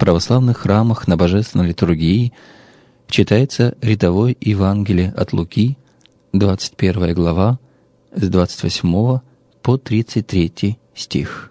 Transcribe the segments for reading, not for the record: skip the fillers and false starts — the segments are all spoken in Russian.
православных храмах на божественной литургии читается рядовое Евангелие от Луки, 21 глава, с 28 по 33 стих.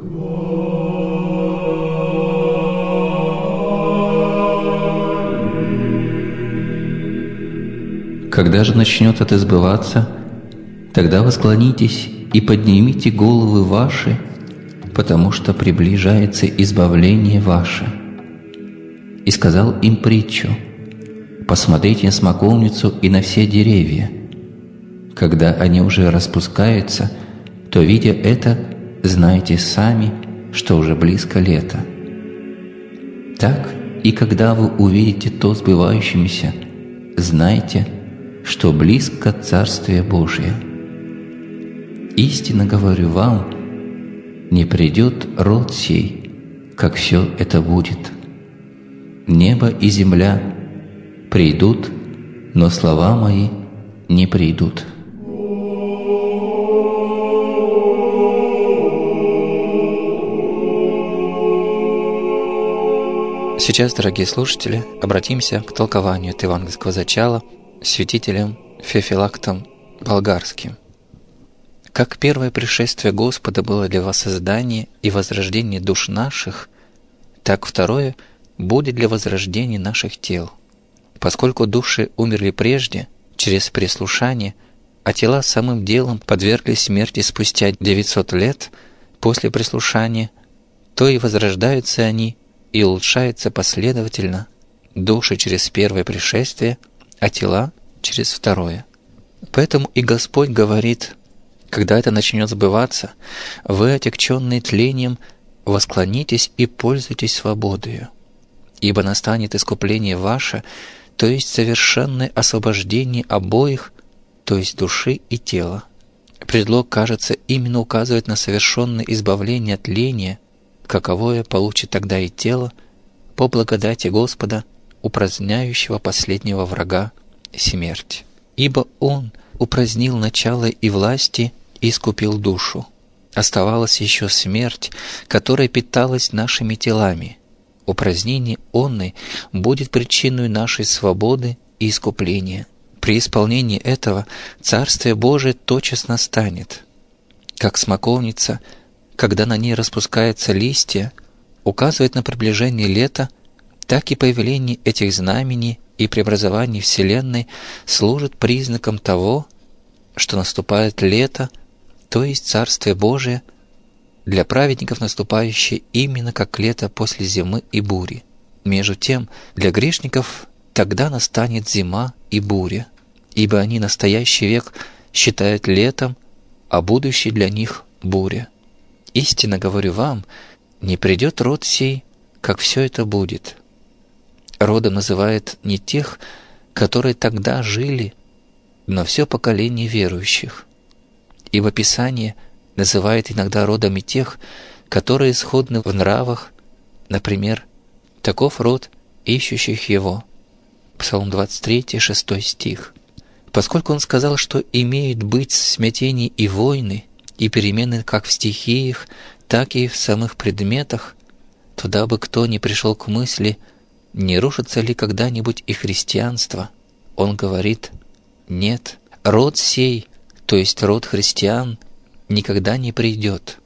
Когда же начнет это сбываться, тогда восклонитесь и поднимите головы ваши, потому что приближается избавление ваше. И сказал им притчу: посмотрите на смоковницу и на все деревья. Когда они уже распускаются, то, видя это, знайте сами, что уже близко лето. Так и когда вы увидите то сбывающимся, знайте, что близко Царствие Божие. Истинно говорю вам, не придет род сей, как все это будет. Небо и земля придут, но слова мои не придут. Сейчас, дорогие слушатели, обратимся к толкованию от евангельского зачала святителем Феофилактом Болгарским. Как первое пришествие Господа было для воссоздания и возрождения душ наших, так второе будет для возрождения наших тел. Поскольку души умерли прежде, через прислушание, а тела самым делом подверглись смерти спустя 900 лет после прислушания, то и возрождаются они, и улучшаются последовательно, души через первое пришествие, а тела через второе. Поэтому и Господь говорит: когда это начнет сбываться, вы, отягченные тлением, восклонитесь и пользуйтесь свободою. Ибо настанет искупление ваше, то есть совершенное освобождение обоих, то есть души и тела. Предлог, кажется, именно указывает на совершенное избавление от тления, каковое получит тогда и тело, по благодати Господа, упраздняющего последнего врага — смерть. Ибо Он упразднил начало и власти и искупил душу. Оставалась еще смерть, которая питалась нашими телами. Упразднение онной будет причиной нашей свободы и искупления. При исполнении этого Царствие Божие тотчас настанет. Как смоковница, когда на ней распускаются листья, указывает на приближение лета, так и появление этих знамений и преобразование Вселенной служит признаком того, что наступает лето, то есть Царствие Божие, для праведников наступающее именно как лето после зимы и бури. Между тем, для грешников тогда настанет зима и буря, ибо они настоящий век считают летом, а будущий для них — буря. Истинно говорю вам, не придет род сей, как все это будет. Родом называет не тех, которые тогда жили, но все поколение верующих. Ибо Писание называет иногда родами тех, которые сходны в нравах, например, таков род ищущих Его. Псалом 23, 6 стих. Поскольку Он сказал, что имеют быть смятения и войны, и перемены как в стихиях, так и в самых предметах, то дабы кто не пришел к мысли, не рушится ли когда-нибудь и христианство, Он говорит: нет, род сей, то есть род христиан, никогда не придет.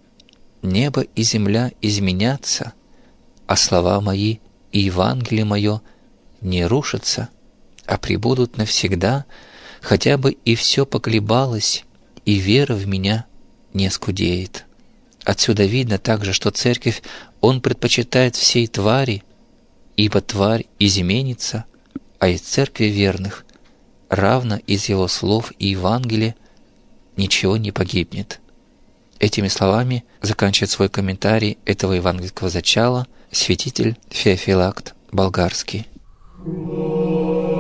Небо и земля изменятся, а слова мои и Евангелие мое не рушатся, а пребудут навсегда, хотя бы и все поколебалось, и вера в меня не скудеет. Отсюда видно также, что Церковь Он предпочитает всей твари, ибо тварь изменится, а из Церкви верных, равно из Его слов и Евангелия, ничего не погибнет. Этими словами заканчивает свой комментарий этого евангельского зачала святитель Феофилакт Болгарский.